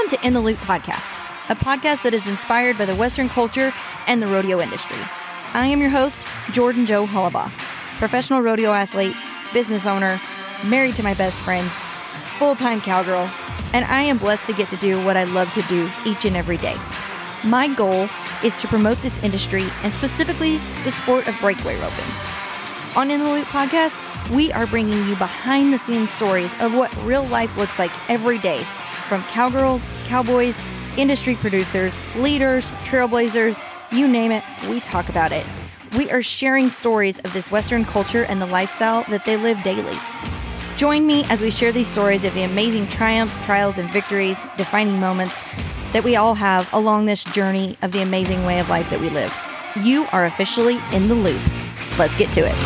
Welcome to In the Loop podcast, a podcast that is inspired by the Western culture and the rodeo industry. I am your host, Jordan Joe Hullabaugh, professional rodeo athlete, business owner, married to my best friend, full-time cowgirl, and I am blessed to get to do what I love to do each and every day. My goal is to promote this industry and specifically the sport of breakaway roping. On In the Loop podcast, we are bringing you behind-the-scenes stories of what real life looks like every day, from cowgirls, cowboys, industry producers, leaders, trailblazers, you name it, we talk about it. We are sharing stories of this Western culture and the lifestyle that they live daily. Join me as we share these stories of the amazing triumphs, trials, and victories, defining moments that we all have along this journey of the amazing way of life that we live. You are officially in the loop. Let's get to it.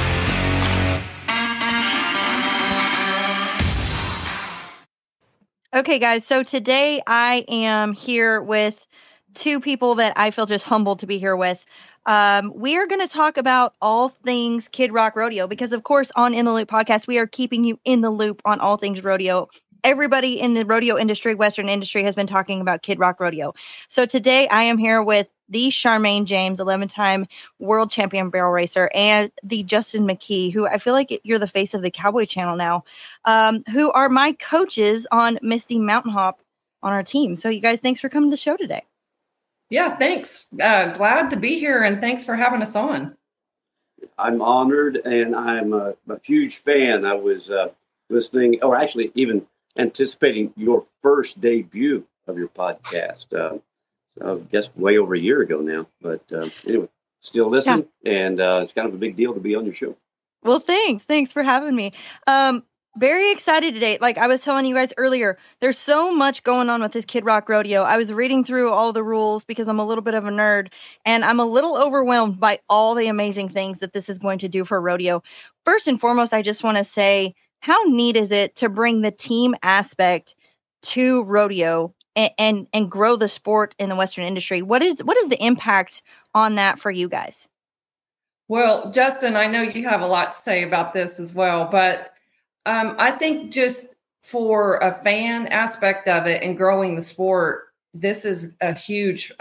Okay, guys, so today I am here with two people that I feel just humbled to be here with. We are going to talk about all things Kid Rock Rodeo because, of course, on In the Loop podcast, we are keeping you in the loop on all things rodeo. Everybody in the rodeo industry, Western industry, has been talking about Kid Rock Rodeo. So today I am here with the Charmaine James, 11-time world champion barrel racer, and the Justin McKee, who I feel like you're the face of the Cowboy Channel now, who are my coaches on Misty Mountain Hop on our team. So you guys, thanks for coming to the show today. Yeah, thanks. Glad to be here, and thanks for having us on. I'm honored, and I'm a huge fan. I was listening, or actually even anticipating your first debut of your podcast. I guess way over a year ago now. But anyway, still listen, and it's kind of a big deal to be on your show. Well, thanks. Thanks for having me. Very excited today. Like I was telling you guys earlier, there's so much going on with this Kid Rock Rodeo. I was reading through all the rules because I'm a little bit of a nerd, and I'm a little overwhelmed by all the amazing things that this is going to do for rodeo. First and foremost, I just want to say, how neat is it to bring the team aspect to rodeo and grow the sport in the Western industry? What is the impact on that for you guys? Well, Justin, I know you have a lot to say about this as well, but I think just for a fan aspect of it and growing the sport, this is a huge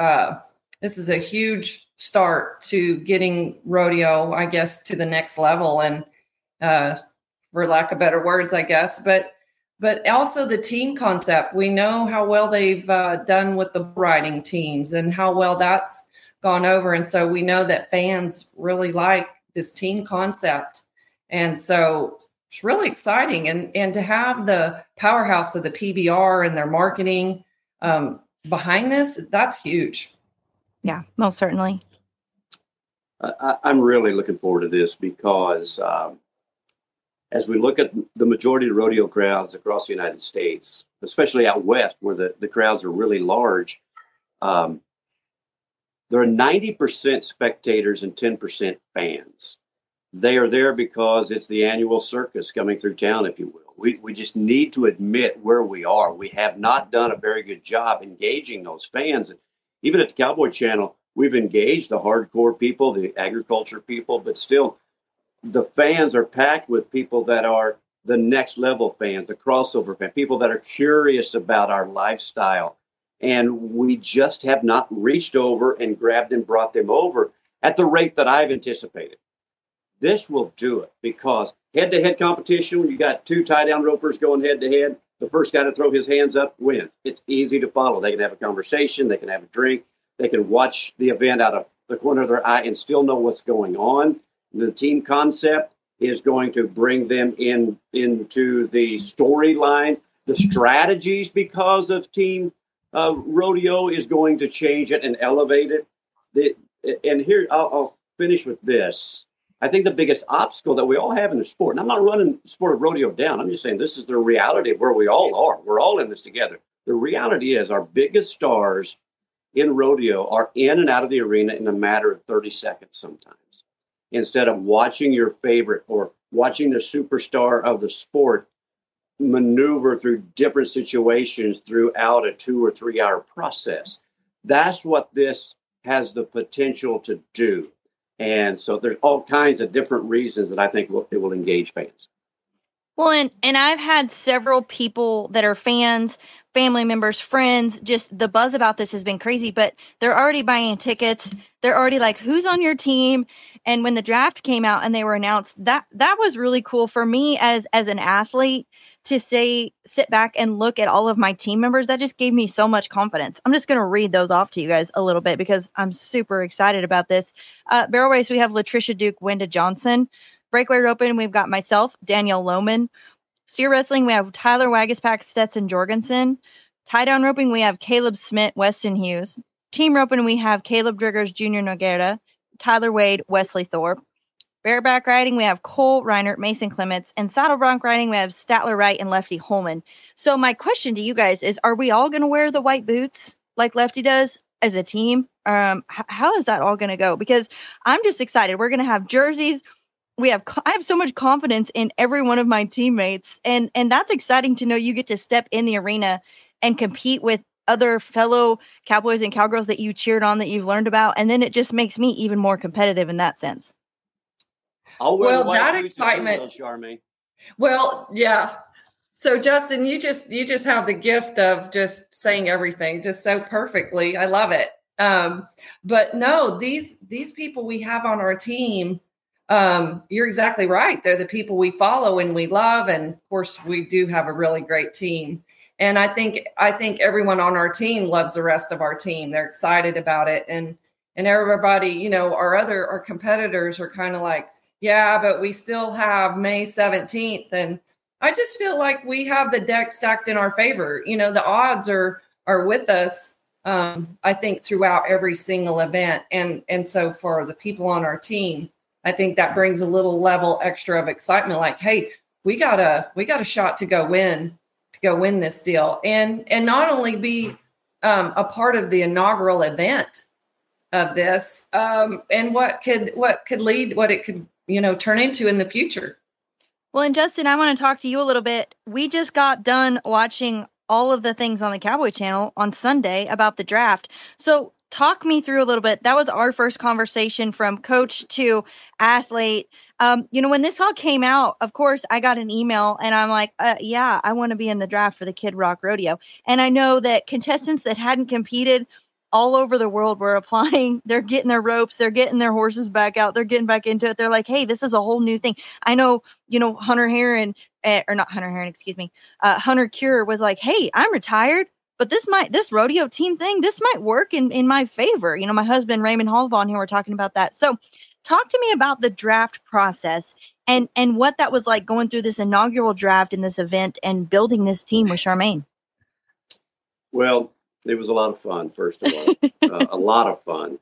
start to getting rodeo, I guess, to the next level. And for lack of better words, I guess, but also the team concept. We know how well they've done with the riding teams and how well that's gone over. And so we know that fans really like this team concept. And so it's really exciting. And to have the powerhouse of the PBR and their marketing behind this, that's huge. Yeah, most certainly. I'm really looking forward to this because as we look at the majority of the rodeo crowds across the United States, especially out west where the crowds are really large, there are 90% spectators and 10% fans. They are there because it's the annual circus coming through town, if you will. We just need to admit where we are. We have not done a very good job engaging those fans. Even at the Cowboy Channel, we've engaged the hardcore people, the agriculture people, but still the fans are packed with people that are the next level fans, the crossover fans, people that are curious about our lifestyle. And we just have not reached over and grabbed and brought them over at the rate that I've anticipated. This will do it because head-to-head competition, when you got two tie-down ropers going head-to-head, the first guy to throw his hands up wins. It's easy to follow. They can have a conversation. They can have a drink. They can watch the event out of the corner of their eye and still know what's going on. The team concept is going to bring them into the storyline. The strategies because of team rodeo is going to change it and elevate it. And here, I'll finish with this. I think the biggest obstacle that we all have in the sport, and I'm not running the sport of rodeo down, I'm just saying this is the reality of where we all are. We're all in this together. The reality is our biggest stars in rodeo are in and out of the arena in a matter of 30 seconds sometimes. Instead of watching your favorite or watching the superstar of the sport maneuver through different situations throughout a 2 or 3 hour process. That's what this has the potential to do. And so there's all kinds of different reasons that I think it will engage fans. Well, and I've had several people that are fans, family members, friends, just the buzz about this has been crazy, but they're already buying tickets. They're already like, who's on your team? And when the draft came out and they were announced, that was really cool for me as an athlete to sit back and look at all of my team members. That just gave me so much confidence. I'm just going to read those off to you guys a little bit because I'm super excited about this. Barrel race, we have Latricia Duke, Wenda Johnson. Breakaway roping, we've got myself, Danielle Lohman. Steer wrestling, we have Tyler Wagaspak, Stetson Jorgensen. Tie down roping, we have Caleb Smith, Weston Hughes. Team roping, we have Caleb Driggers, Junior Noguera, Tyler Wade, Wesley Thorpe. Bareback riding, we have Cole Reinert, Mason Clements. And saddle bronc riding, we have Statler Wright and Lefty Holman. So my question to you guys is, are we all going to wear the white boots like Lefty does as a team? How is that all going to go? Because I'm just excited. We're going to have jerseys. I have so much confidence in every one of my teammates, and that's exciting to know you get to step in the arena and compete with other fellow cowboys and cowgirls that you cheered on, that you've learned about, and then it just makes me even more competitive in that sense. Well, that excitement, Charmaine. Well, yeah. So Justin, you just have the gift of just saying everything just so perfectly. I love it. But no, these people we have on our team. You're exactly right. They're the people we follow and we love. And of course, we do have a really great team. And I think everyone on our team loves the rest of our team. They're excited about it. And everybody, our competitors are kind of like, yeah, but we still have May 17th. And I just feel like we have the deck stacked in our favor. The odds are with us. I think throughout every single event. And so for the people on our team, I think that brings a little level extra of excitement. Like, hey, we got a shot to go win this deal, and not only be a part of the inaugural event of this, and what it could turn into in the future. Well, and Justin, I want to talk to you a little bit. We just got done watching all of the things on the Cowboy Channel on Sunday about the draft. So talk me through a little bit. That was our first conversation from coach to athlete. When this all came out, of course, I got an email and I'm like, yeah, I want to be in the draft for the Kid Rock Rodeo. And I know that contestants that hadn't competed all over the world were applying. They're getting their ropes. They're getting their horses back out. They're getting back into it. They're like, hey, this is a whole new thing. I know, Hunter Heron, or not Hunter Heron, excuse me. Hunter Cure was like, hey, I'm retired. But this rodeo team thing, this might work in my favor. My husband, Raymond Hollbaugh, and him were talking about that. So talk to me about the draft process and what that was like going through this inaugural draft in this event and building this team with Charmaine. Well, it was a lot of fun, first of all, a lot of fun.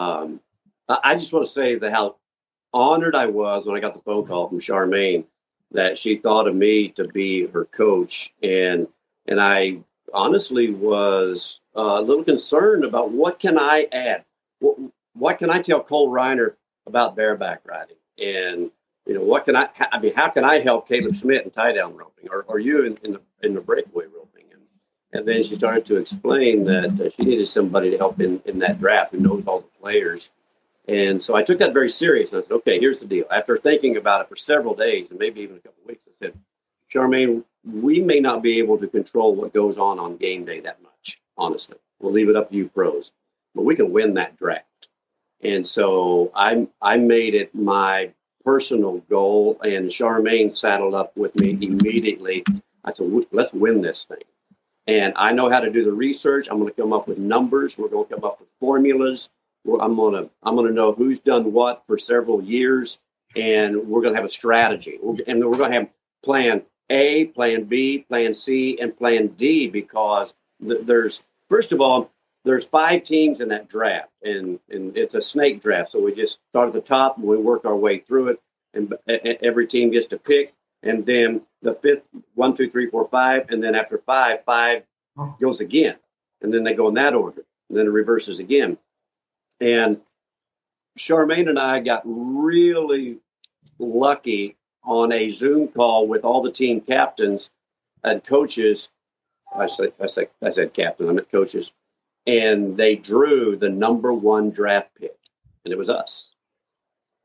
I just want to say how honored I was when I got the phone call from Charmaine that she thought of me to be her coach. And I honestly was a little concerned about what can I add? What can I tell Cole Reiner about bareback riding? And, what can how can I help Caleb Smith in tie down roping or you in the breakaway roping? And then she started to explain that she needed somebody to help in that draft who knows all the players. And so I took that very serious. And I said, okay, here's the deal. After thinking about it for several days and maybe even a couple of weeks, I said, Charmaine, we may not be able to control what goes on game day that much, honestly. We'll leave it up to you pros. But we can win that draft. And so I made it my personal goal, and Charmaine saddled up with me immediately. I said, let's win this thing. And I know how to do the research. I'm going to come up with numbers. We're going to come up with formulas. I'm going to know who's done what for several years, and we're going to have a strategy. And we're going to have plan A, plan B, plan C, and plan D, because there's 5 teams in that draft, and it's a snake draft. So we just start at the top and we work our way through it, and every team gets to pick. And then the fifth, 1, 2, 3, 4, 5, and then after 5 goes again, and then they go in that order, and then it reverses again. And Charmaine and I got really lucky on a Zoom call with all the team captains and coaches. I said captain, I meant coaches, and they drew the number 1 draft pick, and it was us.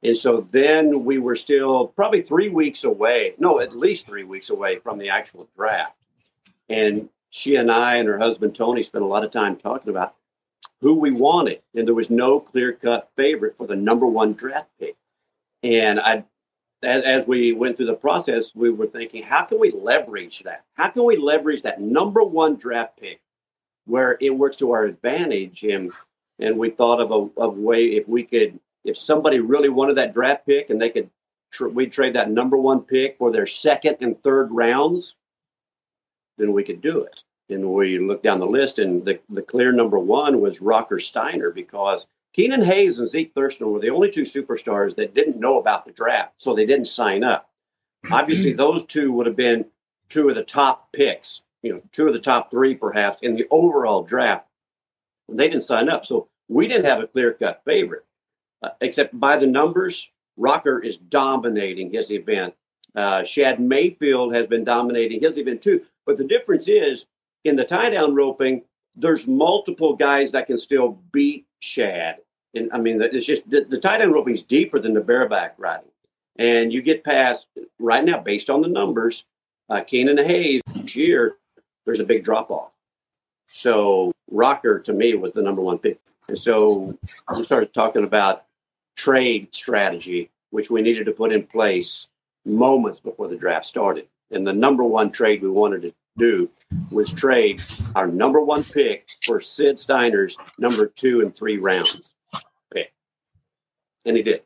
And so then we were still probably 3 weeks away. No, at least 3 weeks away from the actual draft. And she and I and her husband, Tony, spent a lot of time talking about who we wanted. And there was no clear-cut favorite for the number one draft pick. And as we went through the process, we were thinking, how can we leverage that? How can we leverage that number one draft pick where it works to our advantage? And we thought of a way if somebody really wanted that draft pick and we'd trade that number one pick for their second and third rounds, then we could do it. And we looked down the list, and the clear number one was Rocker Steiner, because Keenan Hayes and Zeke Thurston were the only two superstars that didn't know about the draft, so they didn't sign up. Obviously, those two would have been two of the top picks, two of the top three perhaps in the overall draft. They didn't sign up, so we didn't have a clear-cut favorite. Except by the numbers, Rocker is dominating his event. Shad Mayfield has been dominating his event too. But the difference is, in the tie-down roping, there's multiple guys that can still beat Shad. And I mean, it's just the tie-down roping is deeper than the bareback riding. And you get past, right now, based on the numbers, Keenan Hayes this year, there's a big drop-off. So Rocker, to me, was the number one pick. And so we started talking about trade strategy, which we needed to put in place moments before the draft started. And the number one trade we wanted to do was trade our number one pick for Sid Steiner's number 2 and 3 rounds pick. And he did.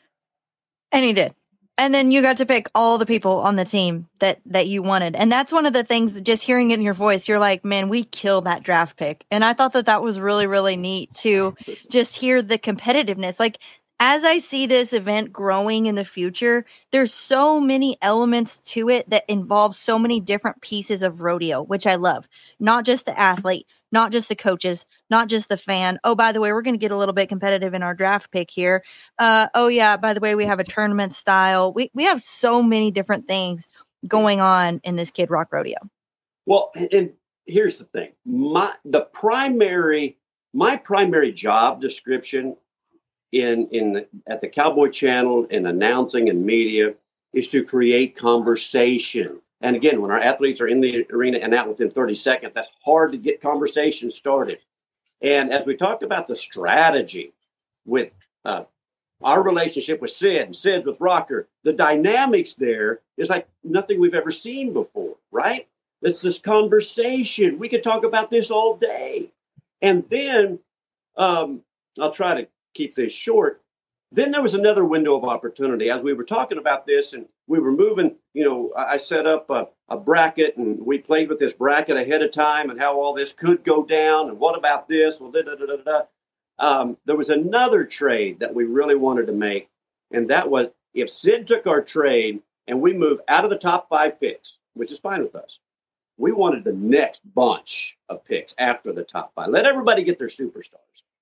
And then you got to pick all the people on the team that you wanted. And that's one of the things, just hearing it in your voice, you're like, man, we killed that draft pick. And I thought that was really, really neat to just hear the competitiveness. Like, as I see this event growing in the future, there's so many elements to it that involve so many different pieces of rodeo, which I love. Not just the athlete, not just the coaches, not just the fan. Oh, by the way, we're going to get a little bit competitive in our draft pick here. Oh, yeah, by the way, we have a tournament style. We have so many different things going on in this Kid Rock Rodeo. Well, and here's the thing. My primary job description at the Cowboy Channel in announcing and media is to create conversation. And again, when our athletes are in the arena and out within 30 seconds, that's hard to get conversation started. And as we talked about the strategy with our relationship with Sid and Sid's with Rocker, the dynamics there is like nothing we've ever seen before, right? It's this conversation. We could talk about this all day. And then I'll try to keep this short. Then there was another window of opportunity. As we were talking about this and we were moving, I set up a bracket, and we played with this bracket ahead of time and how all this could go down. And what about this? Well, there was another trade that we really wanted to make. And that was, if Sid took our trade and we moved out of the top 5 picks, which is fine with us, we wanted the next bunch of picks after the top 5. Let everybody get their superstars.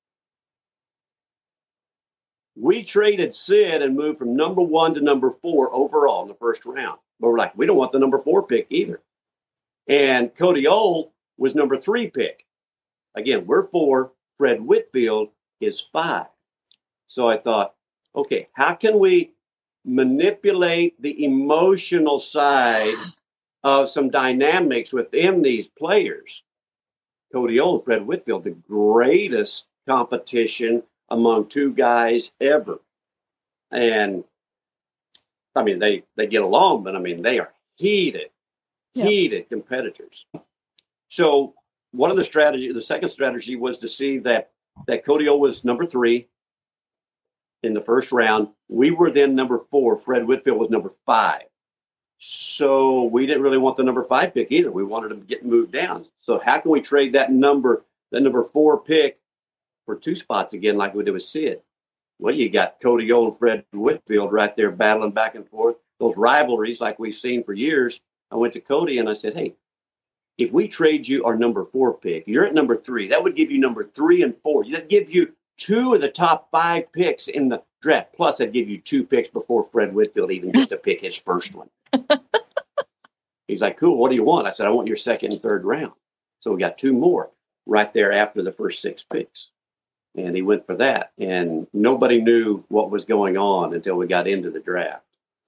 We traded Sid and moved from number 1 to number 4 overall in the first round. But we're like, we don't want the number 4 pick either. And Cody Ohl was number 3 pick. Again, we're 4. Fred Whitfield is 5. So I thought, okay, how can we manipulate the emotional side of some dynamics within these players? Cody Ohl and Fred Whitfield, the greatest competition among 2 guys ever. And I mean, they get along, but I mean, they are heated competitors. So one of the second strategy was to see that Cody Ohl was number 3 in the first round. We were then number 4. Fred Whitfield was number 5. So we didn't really want the number 5 pick either. We wanted him to get moved down. So how can we trade that number 4 pick for 2 spots again, like we did with Sid? Well, you got Cody Ohl and Fred Whitfield right there battling back and forth. Those rivalries like we've seen for years. I went to Cody and I said, hey, if we trade you our number 4 pick, you're at number 3. That would give you number 3 and 4. That'd give you 2 of the top 5 picks in the draft. Plus, I'd give you 2 picks before Fred Whitfield even gets to pick his first one. He's like, cool, what do you want? I said, I want your second and third round. So we got 2 more right there after the first 6 picks. And he went for that. And nobody knew what was going on until we got into the draft.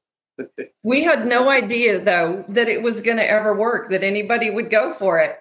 We had no idea, though, that it was going to ever work, that anybody would go for it.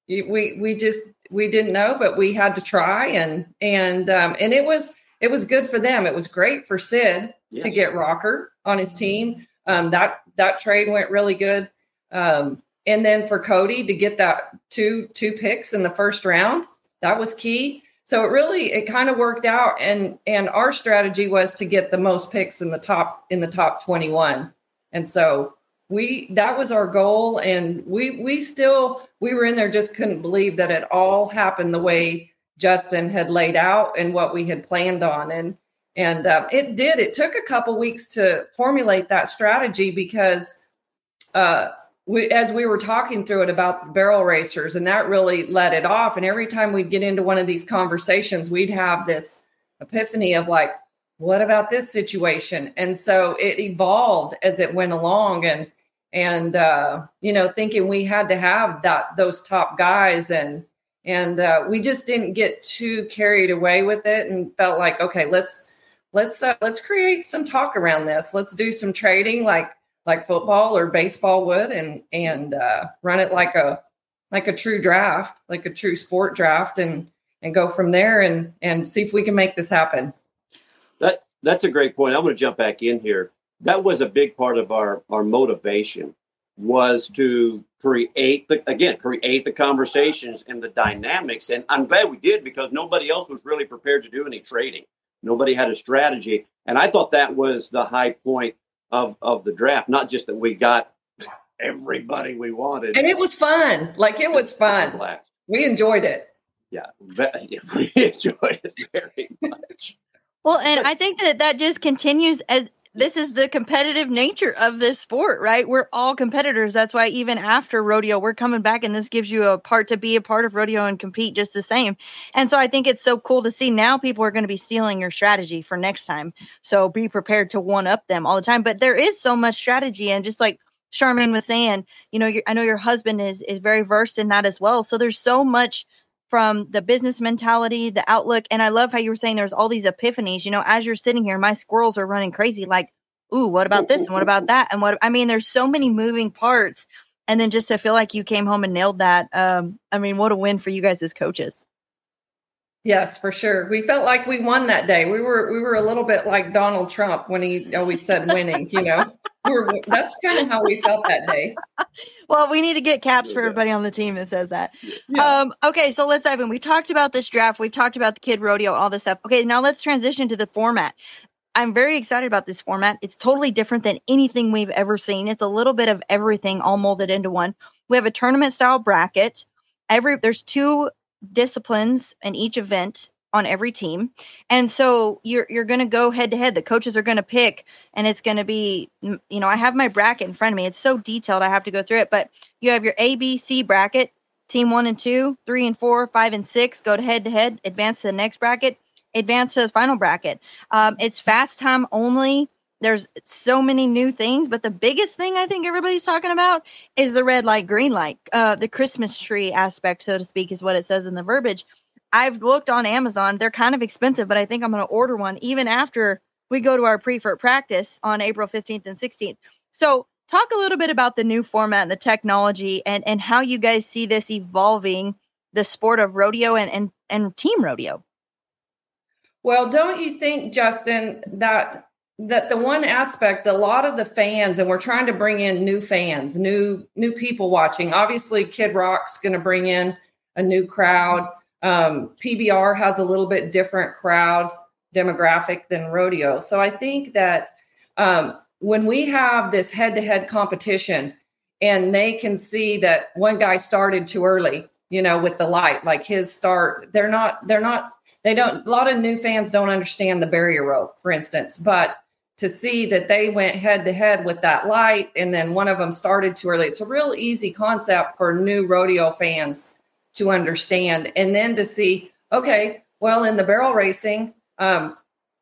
We didn't know, but we had to try, and it was good for them. It was great for Sid to get Rocker on his team. That trade went really good. And then for Cody to get that two picks in the first round, that was key. So it kind of worked out. And our strategy was to get the most picks in the top 21. And so that was our goal. And we were in there, just couldn't believe that it all happened the way Justin had laid out and what we had planned on. And it did. It took a couple weeks to formulate that strategy because as we were talking through it about the barrel racers, and that really let it off. And every time we'd get into one of these conversations, we'd have this epiphany of like, what about this situation? And so it evolved as it went along, and thinking we had to have those top guys, and we just didn't get too carried away with it, and felt like, okay, let's create some talk around this. Let's do some trading like football or baseball would, and run it like a true draft, like a true sport draft, and go from there and see if we can make this happen. That's a great point. I'm going to jump back in here. That was a big part of our motivation, was to create the conversations and the dynamics. And I'm glad we did, because nobody else was really prepared to do any trading. Nobody had a strategy. And I thought that was the high point of the draft. Not just that we got everybody we wanted. And it was fun. It was fun. We enjoyed it. Yeah, we enjoyed it very much. Well, and I think that just continues, as this is the competitive nature of this sport, right? We're all competitors. That's why even after rodeo, we're coming back, and this gives you a part to be a part of rodeo and compete just the same. And so I think it's so cool to see now people are going to be stealing your strategy for next time. So be prepared to one up them all the time. But there is so much strategy. And just like Charmaine was saying, I know your husband is very versed in that as well. So there's so much from the business mentality, the outlook. And I love how you were saying there's all these epiphanies, as you're sitting here, my squirrels are running crazy. Like, ooh, what about this? And what about that? And there's so many moving parts. And then just to feel like you came home and nailed that. What a win for you guys as coaches. Yes, for sure. We felt like we won that day. We were a little bit like Donald Trump when he always said winning, That's kind of how we felt that day. Well, we need to get caps for everybody on the team that says that. Yeah. Okay, so let's dive in. We talked about this draft. We've talked about the kid rodeo, all this stuff. Okay, now let's transition to the format. I'm very excited about this format. It's totally different than anything we've ever seen. It's a little bit of everything all molded into one. We have a tournament style bracket. There's 2 disciplines in each event on every team. And so you're going to go head to head. The coaches are going to pick, and it's going to be, I have my bracket in front of me. It's so detailed. I have to go through it, but you have your A, B, C bracket, team 1 and 2, 3 and 4, 5 and 6, go to head, advance to the next bracket, advance to the final bracket. It's fast time only. There's so many new things, but the biggest thing I think everybody's talking about is the red light, green light, the Christmas tree aspect, so to speak, is what it says in the verbiage. I've looked on Amazon. They're kind of expensive, but I think I'm going to order one even after we go to our pre-fort practice on April 15th and 16th. So talk a little bit about the new format and the technology and how you guys see this evolving the sport of rodeo and team rodeo. Well, don't you think, Justin, that the one aspect, a lot of the fans, and we're trying to bring in new fans, new people watching. Obviously, Kid Rock's going to bring in a new crowd. PBR has a little bit different crowd demographic than rodeo. So I think that when we have this head-to-head competition and they can see that one guy started too early, with the light, like his start, a lot of new fans don't understand the barrier rope, for instance, but to see that they went head-to-head with that light and then one of them started too early, it's a real easy concept for new rodeo fans to understand. And then to see, okay, well, in the barrel racing, Wenda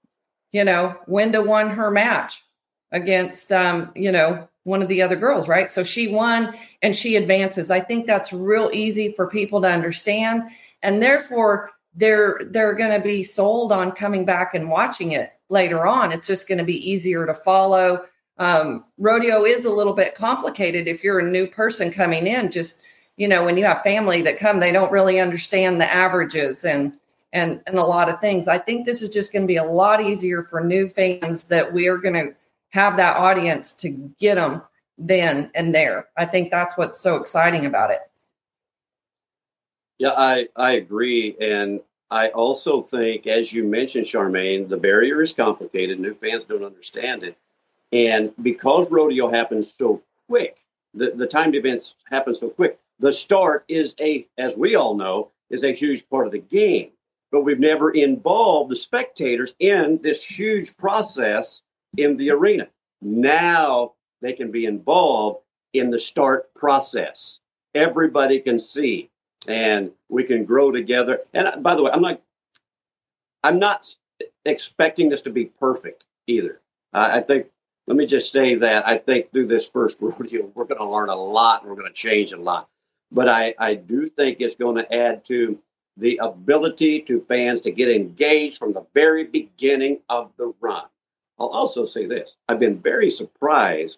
won her match against, one of the other girls, right? So she won and she advances. I think that's real easy for people to understand. And therefore, they're going to be sold on coming back and watching it later on. It's just going to be easier to follow. Rodeo is a little bit complicated if you're a new person coming in. Just, when you have family that come, they don't really understand the averages and a lot of things. I think this is just going to be a lot easier for new fans, that we are going to have that audience to get them then and there. I think that's what's so exciting about it. Yeah, I agree. And I also think, as you mentioned, Charmaine, the barrier is complicated. New fans don't understand it. And because rodeo happens so quick, the timed events happen so quick, the start is as we all know, is a huge part of the game. But we've never involved the spectators in this huge process in the arena. Now they can be involved in the start process. Everybody can see. And we can grow together. And by the way, I'm not expecting this to be perfect either. I think, let me just say that I think through this first rodeo, we're going to learn a lot and we're going to change a lot. But I do think it's going to add to the ability to fans to get engaged from the very beginning of the run. I'll also say this. I've been very surprised,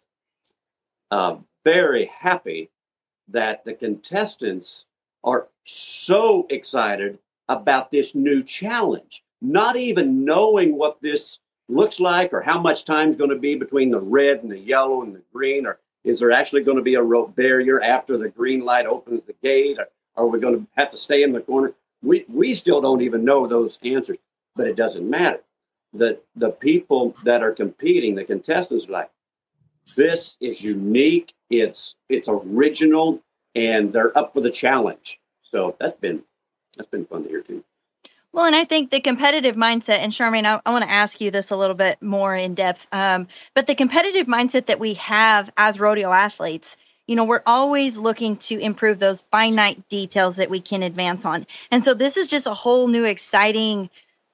very happy that the contestants are so excited about this new challenge, not even knowing what this looks like or how much time is going to be between the red and the yellow and the green, or is there actually going to be a rope barrier after the green light opens the gate, or are we going to have to stay in the corner? We still don't even know those answers, but it doesn't matter. The people that are competing, the contestants, are like, this is unique, it's original, and they're up for the challenge. So that's been fun to hear too. Well, and I think the competitive mindset, and Charmaine, I want to ask you this a little bit more in depth, but the competitive mindset that we have as rodeo athletes, we're always looking to improve those finite details that we can advance on. And so this is just a whole new exciting,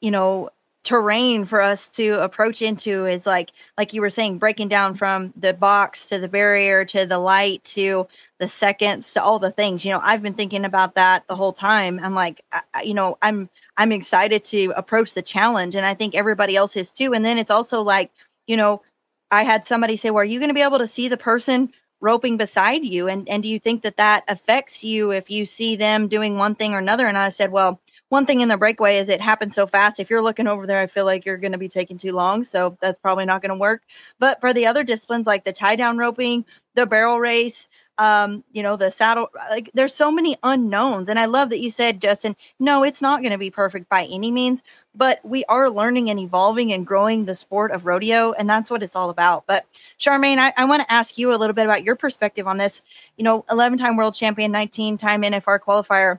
terrain for us to approach into, is like you were saying, breaking down from the box to the barrier to the light to the seconds to all the things. I've been thinking about that the whole time. I'm like, I'm excited to approach the challenge, and I think everybody else is too. And then it's also like, I had somebody say, well, are you going to be able to see the person roping beside you? And do you think that affects you if you see them doing one thing or another? And I said, well, one thing in the breakaway is it happens so fast. If you're looking over there, I feel like you're going to be taking too long. So that's probably not going to work. But for the other disciplines, like the tie down roping, the barrel race, the saddle, like there's so many unknowns. And I love that you said, Justin, no, it's not going to be perfect by any means, but we are learning and evolving and growing the sport of rodeo. And that's what it's all about. But Charmaine, I want to ask you a little bit about your perspective on this, 11-time world champion, 19-time NFR qualifier.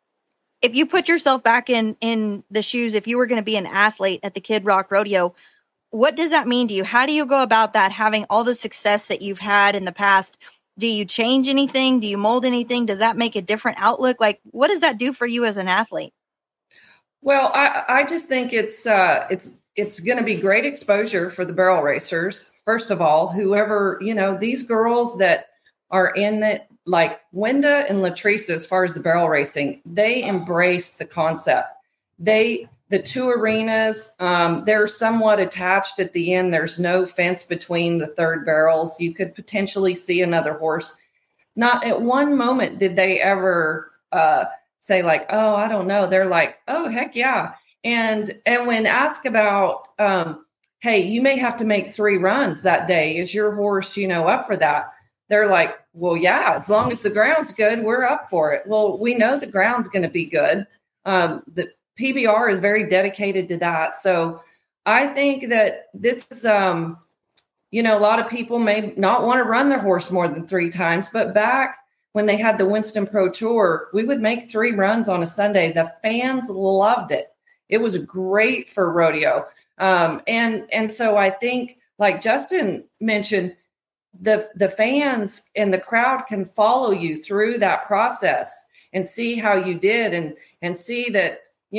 If you put yourself back in the shoes, if you were going to be an athlete at the Kid Rock Rodeo, what does that mean to you? How do you go about that, having all the success that you've had in the past? Do you change anything? Do you mold anything? Does that make a different outlook? Like, what does that do for you as an athlete? Well, I just think it's going to be great exposure for the barrel racers. First of all, whoever, these girls that are in it, like Wenda and Latrice, as far as the barrel racing, they embrace the concept. The two arenas, they're somewhat attached at the end. There's no fence between the third barrels. You could potentially see another horse. Not at one moment did they ever say like, oh, I don't know. They're like, oh, heck yeah. And when asked about, hey, you may have to make 3 runs that day. Is your horse, up for that? They're like, well, yeah, as long as the ground's good, we're up for it. Well, we know the ground's going to be good. The PBR is very dedicated to that. So I think that this is, a lot of people may not want to run their horse more than 3 times, but back when they had the Winston Pro Tour, we would make 3 runs on a Sunday. The fans loved it. It was great for rodeo. And so I think, like Justin mentioned, the fans and the crowd can follow you through that process and see how you did and see that,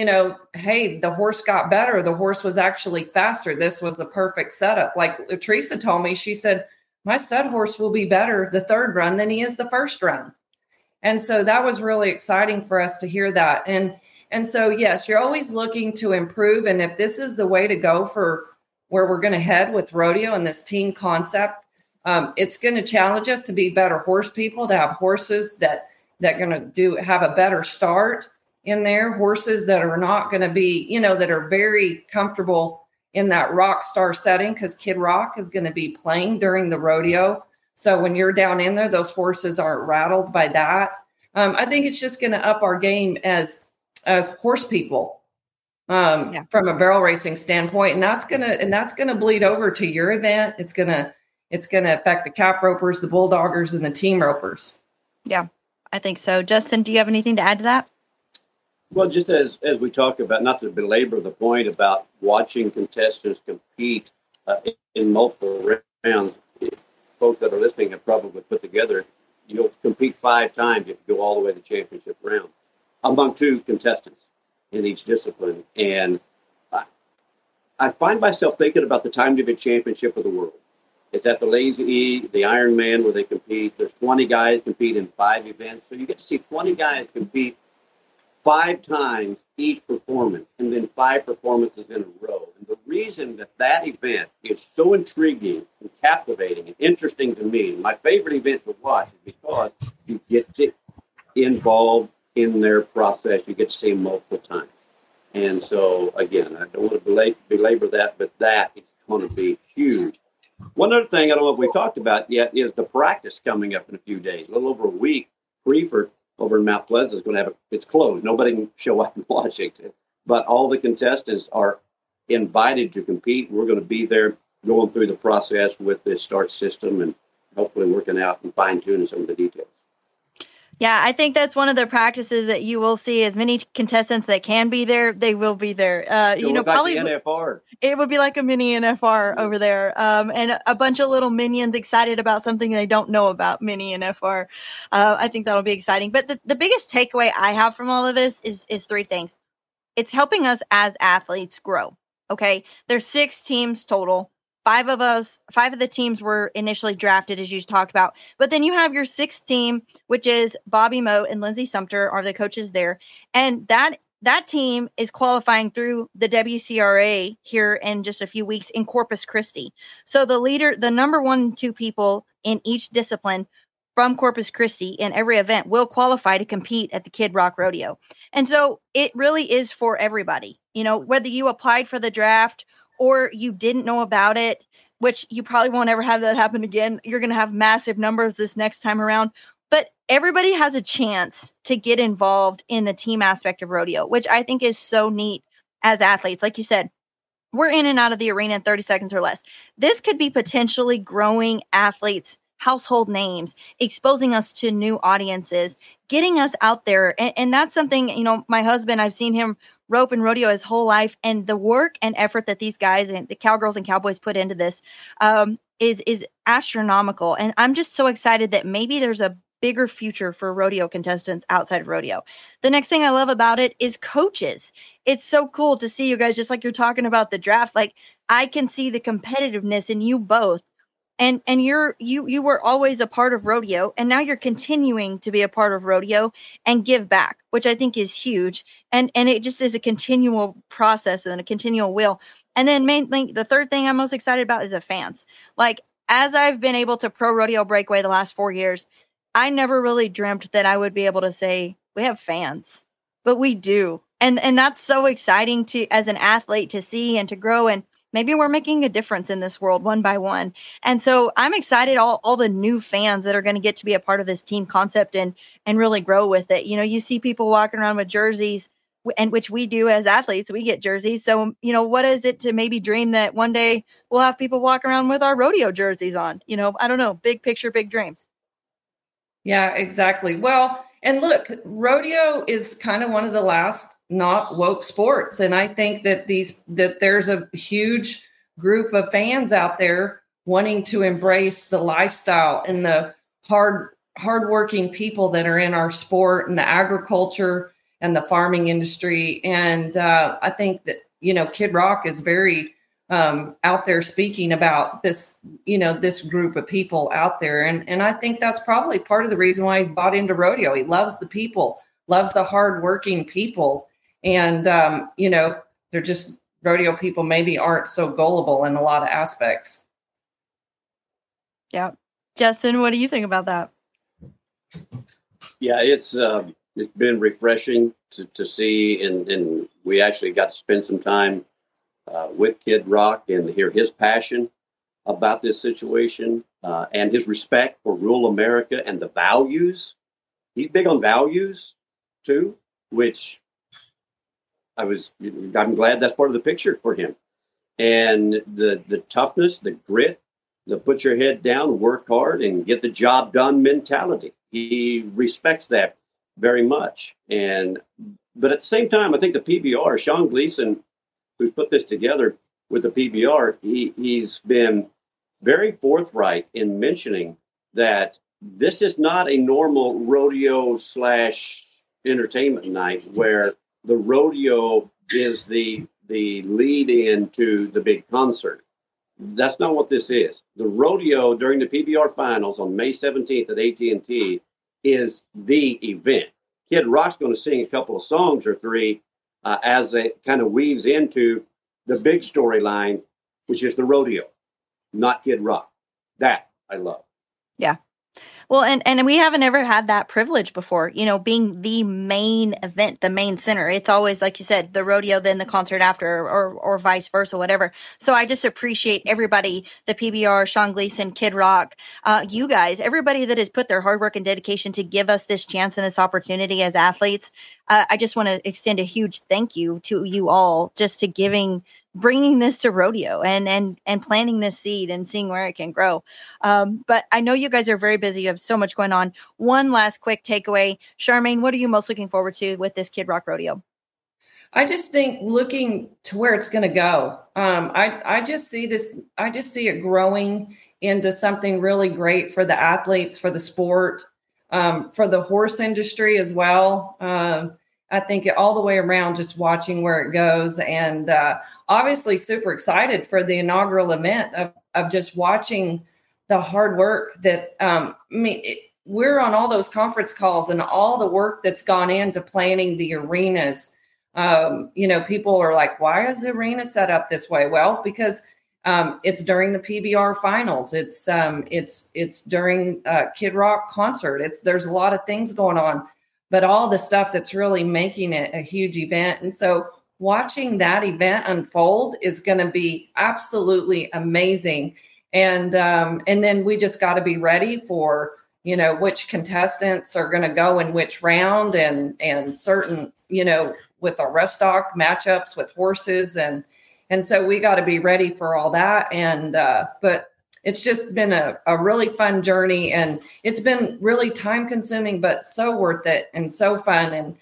hey, the horse got better. The horse was actually faster. This was a perfect setup. Like Teresa told me, she said, my stud horse will be better the 3rd run than he is the 1st run. And so that was really exciting for us to hear that. And And so, yes, you're always looking to improve. And if this is the way to go for where we're going to head with rodeo and this team concept, it's going to challenge us to be better horse people, to have horses that going to have a better start in there, horses that are not going to be, that are very comfortable in that rock star setting, because Kid Rock is going to be playing during the rodeo. So when you're down in there, those horses aren't rattled by that. I think it's just going to up our game as horse people from a barrel racing standpoint, and that's gonna bleed over to your event. It's gonna affect the calf ropers, the bulldoggers, and the team ropers. Yeah, I think so. Justin, do you have anything to add to that? Well, just as we talk about, not to belabor the point about watching contestants compete in multiple rounds, folks that are listening have probably put together, you'll compete 5 times if you go all the way to the championship round among 2 contestants in each discipline. And I find myself thinking about the time limit championship of the world. It's at the Lazy E, the Ironman, where they compete. There's 20 guys compete in 5 events. So you get to see 20 guys compete 5 times each performance, and then 5 performances in a row. And the reason that event is so intriguing and captivating and interesting to me, my favorite event to watch, is because you get involved in their process. You get to see them multiple times. And so, again, I don't want to belabor that, but that is going to be huge. One other thing I don't know if we've talked about yet is the practice coming up in a few days, a little over a week. Freeford over in Mount Pleasant is going to have it's closed. Nobody can show up in Washington, but all the contestants are invited to compete. We're going to be there going through the process with the start system and hopefully working out and fine-tuning some of the details. Yeah, I think that's one of the practices that you will see. As many contestants that can be there, they will be there. Probably the NFR. It would be like a mini NFR over there, and a bunch of little minions excited about something they don't know about mini NFR. I think that'll be exciting. But the biggest takeaway I have from all of this is 3 things. It's helping us as athletes grow. Okay, there's 6 teams total. 5 of the teams were initially drafted, as you talked about. But then you have your 6th team, which is Bobby Moe and Lindsay Sumter are the coaches there. And that team is qualifying through the WCRA here in just a few weeks in Corpus Christi. So the number 1 and 2 people in each discipline from Corpus Christi in every event will qualify to compete at the Kid Rock Rodeo. And so it really is for everybody. Whether you applied for the draft or you didn't know about it, which you probably won't ever have that happen again. You're going to have massive numbers this next time around. But everybody has a chance to get involved in the team aspect of rodeo, which I think is so neat as athletes. Like you said, we're in and out of the arena in 30 seconds or less. This could be potentially growing athletes' household names, exposing us to new audiences, getting us out there. And that's something, my husband, I've seen him rope and rodeo his whole life, and the work and effort that these guys and the Cowgirls and Cowboys put into this is astronomical. And I'm just so excited that maybe there's a bigger future for rodeo contestants outside of rodeo. The next thing I love about it is coaches. It's so cool to see you guys, just like you're talking about the draft. Like, I can see the competitiveness in you both. And you were always a part of rodeo, and now you're continuing to be a part of rodeo and give back, which I think is huge. And it just is a continual process and a continual will. And then mainly the third thing I'm most excited about is the fans. Like, as I've been able to pro rodeo breakaway the last 4 years, I never really dreamt that I would be able to say we have fans, but we do. And that's so exciting as an athlete to see and to grow. And maybe we're making a difference in this world one by one. And so I'm excited all the new fans that are going to get to be a part of this team concept and really grow with it. You see people walking around with jerseys, and which we do as athletes, we get jerseys. So, what is it to maybe dream that one day we'll have people walk around with our rodeo jerseys on? I don't know, big picture, big dreams. Yeah, exactly. Well, and look, rodeo is kind of one of the last not woke sports. And I think that there's a huge group of fans out there wanting to embrace the lifestyle and the hardworking people that are in our sport and the agriculture and the farming industry. And I think that, Kid Rock is very out there speaking about this, this group of people out there. And I think that's probably part of the reason why he's bought into rodeo. He loves the people, loves the hardworking people. And, they're just rodeo people maybe aren't so gullible in a lot of aspects. Yeah. Justin, what do you think about that? Yeah, it's been refreshing to see, and we actually got to spend some time with Kid Rock and hear his passion about this situation and his respect for rural America and the values. He's big on values too, which I'm glad that's part of the picture for him. And the toughness, the grit, the put your head down, work hard, and get the job done mentality. He respects that very much. But at the same time, I think the PBR, Sean Gleason, who's put this together with the PBR, he's been very forthright in mentioning that this is not a normal rodeo / entertainment night where the rodeo is the lead in to the big concert. That's not what this is. The rodeo during the PBR finals on May 17th at AT&T is the event. Kid Rock's going to sing a couple of songs or three as it kind of weaves into the big storyline, which is the rodeo, not Kid Rock. That I love. Yeah. Well, and we haven't ever had that privilege before, being the main event, the main center. It's always, like you said, the rodeo, then the concert after, or vice versa, whatever. So I just appreciate everybody, the PBR, Sean Gleason, Kid Rock, you guys, everybody that has put their hard work and dedication to give us this chance and this opportunity as athletes. I just want to extend a huge thank you to you all just to bringing this to rodeo and planting this seed and seeing where it can grow. But I know you guys are very busy. You have so much going on. One last quick takeaway. Charmaine, what are you most looking forward to with this Kid Rock Rodeo? I just think looking to where it's going to go. I just see this. I just see it growing into something really great for the athletes, for the sport, for the horse industry as well. I think all the way around, just watching where it goes, and obviously super excited for the inaugural event of just watching the hard work that we're on all those conference calls and all the work that's gone into planning the arenas. People are like, why is the arena set up this way? Well, because it's during the PBR finals. It's during Kid Rock concert. There's a lot of things going on, but all the stuff that's really making it a huge event. And so watching that event unfold is going to be absolutely amazing. And then we just got to be ready for, which contestants are going to go in which round and certain, with our rough stock matchups with horses. And so we got to be ready for all that. And, but it's just been a really fun journey, and it's been really time consuming, but so worth it and so fun.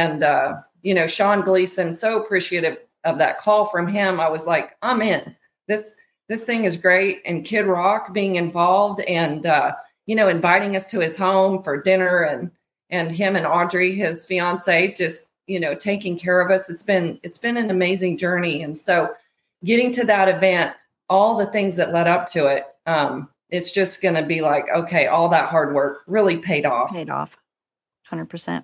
And Sean Gleason, so appreciative of that call from him. I was like, I'm in. This thing is great. And Kid Rock being involved and, inviting us to his home for dinner, and him and Audrey, his fiance, just, taking care of us. It's been an amazing journey. And so getting to that event, all the things that led up to it, it's just going to be like, okay, all that hard work really paid off. 100%.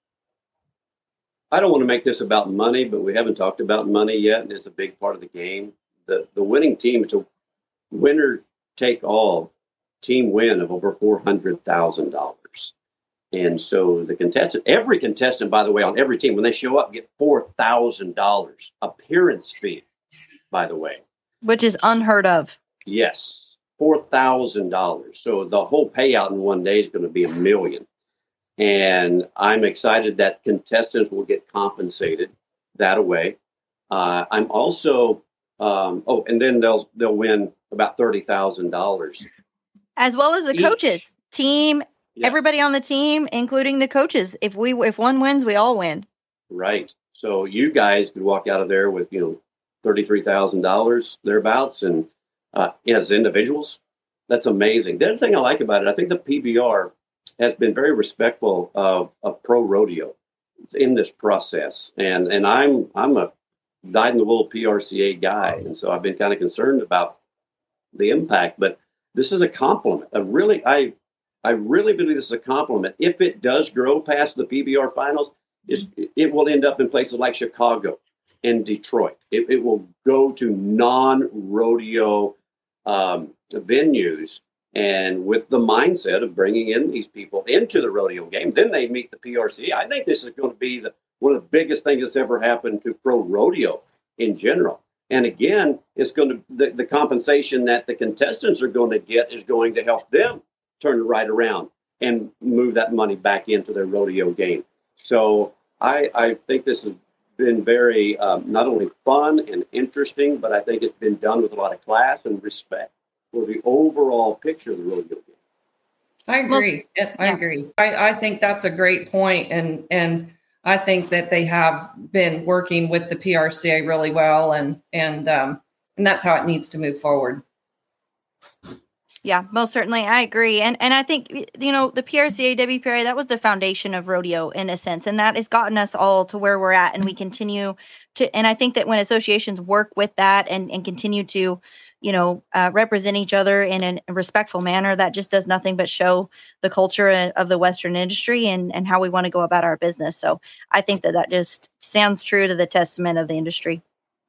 I don't want to make this about money, but we haven't talked about money yet, and it's a big part of the game. The winning team, it's a winner take all team win of over $400,000. And so every contestant, by the way, on every team, when they show up, get $4,000 appearance fee, by the way. Which is unheard of. Yes, $4,000. So the whole payout in one day is going to be $1 million. And I'm excited that contestants will get compensated that way. I'm also, and then they'll win about $30,000. As well as the coaches, team, yes. Everybody on the team, including the coaches. If one wins, we all win. Right. So you guys could walk out of there with, $33,000 thereabouts, and as individuals, that's amazing. The other thing I like about it, I think the PBR has been very respectful of pro rodeo in this process, and I'm a dyed-in-the-wool PRCA guy, and so I've been kind of concerned about the impact. But this is a compliment. I really believe this is a compliment. If it does grow past the PBR finals, it will end up in places like Chicago and Detroit. It will go to non-rodeo venues, and with the mindset of bringing in these people into the rodeo game. Then they meet the PRCA. I think this is going to be one of the biggest things that's ever happened to pro rodeo in general. And again, it's going to the compensation that the contestants are going to get is going to help them turn it right around and move that money back into their rodeo game. So I think this has been very not only fun and interesting, but I think it's been done with a lot of class and respect for the overall picture of the rodeo game. I agree. I agree. I think that's a great point, and I think that they have been working with the PRCA really well, and that's how it needs to move forward. Yeah, most certainly. I agree. And I think, the PRCA, WPRA, that was the foundation of rodeo in a sense. And that has gotten us all to where we're at. And we continue to, and I think that when associations work with that and continue to, represent each other in a respectful manner, that just does nothing but show the culture of the Western industry and how we want to go about our business. So I think that just stands true to the testament of the industry.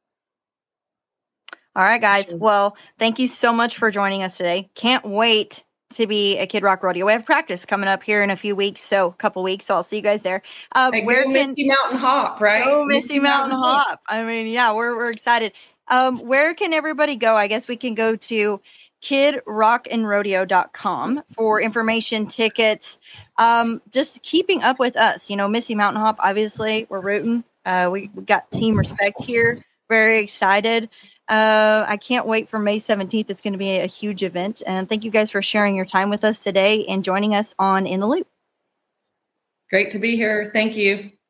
All right, guys. Well, thank you so much for joining us today. Can't wait to be a Kid Rock Rodeo. We have practice coming up here in a couple weeks. So I'll see you guys there. Where can Misty Mountain Hop, right? Oh, Misty Mountain Hop. I mean, yeah, we're excited. Where can everybody go? I guess we can go to kidrockandrodeo.com for information, tickets, just keeping up with us. Misty Mountain Hop, obviously, we're rooting. We got team respect here. Very excited. I can't wait for May 17th. It's going to be a huge event. And thank you guys for sharing your time with us today and joining us on In the Loop. Great to be here. Thank you.